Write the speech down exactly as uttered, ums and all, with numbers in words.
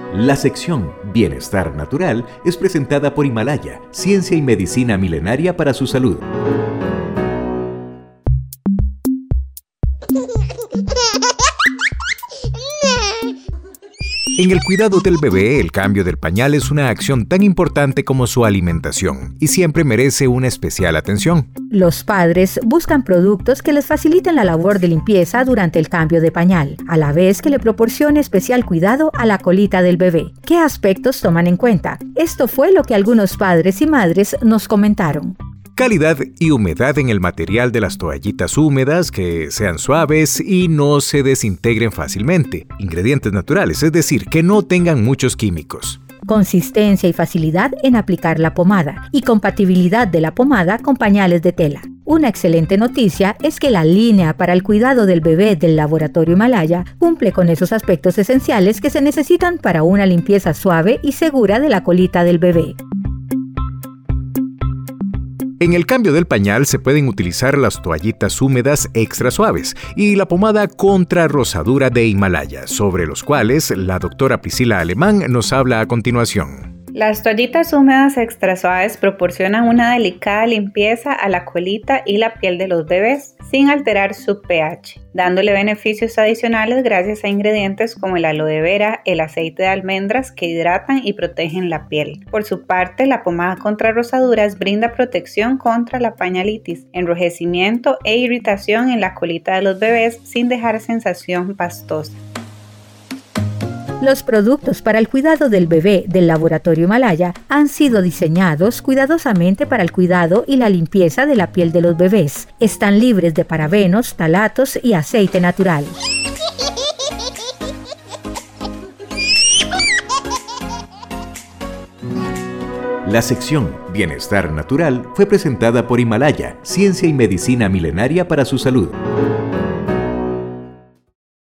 La sección Bienestar Natural es presentada por Himalaya, ciencia y medicina milenaria para su salud. En el cuidado del bebé, el cambio del pañal es una acción tan importante como su alimentación y siempre merece una especial atención. Los padres buscan productos que les faciliten la labor de limpieza durante el cambio de pañal, a la vez que le proporcione especial cuidado a la colita del bebé. ¿Qué aspectos toman en cuenta? Esto fue lo que algunos padres y madres nos comentaron. Calidad y humedad en el material de las toallitas húmedas, que sean suaves y no se desintegren fácilmente. Ingredientes naturales, es decir, que no tengan muchos químicos. Consistencia y facilidad en aplicar la pomada y compatibilidad de la pomada con pañales de tela. Una excelente noticia es que la línea para el cuidado del bebé del Laboratorio Himalaya cumple con esos aspectos esenciales que se necesitan para una limpieza suave y segura de la colita del bebé. En el cambio del pañal se pueden utilizar las toallitas húmedas extra suaves y la pomada contra rosadura de Himalaya, sobre los cuales la doctora Priscila Alemán nos habla a continuación. Las toallitas húmedas extra suaves proporcionan una delicada limpieza a la colita y la piel de los bebés sin alterar su pH, dándole beneficios adicionales gracias a ingredientes como el aloe vera, el aceite de almendras que hidratan y protegen la piel. Por su parte, la pomada contra rosaduras brinda protección contra la pañalitis, enrojecimiento e irritación en la colita de los bebés sin dejar sensación pastosa. Los productos para el cuidado del bebé del Laboratorio Himalaya han sido diseñados cuidadosamente para el cuidado y la limpieza de la piel de los bebés. Están libres de parabenos, talatos y aceite natural. La sección Bienestar Natural fue presentada por Himalaya, ciencia y medicina milenaria para su salud.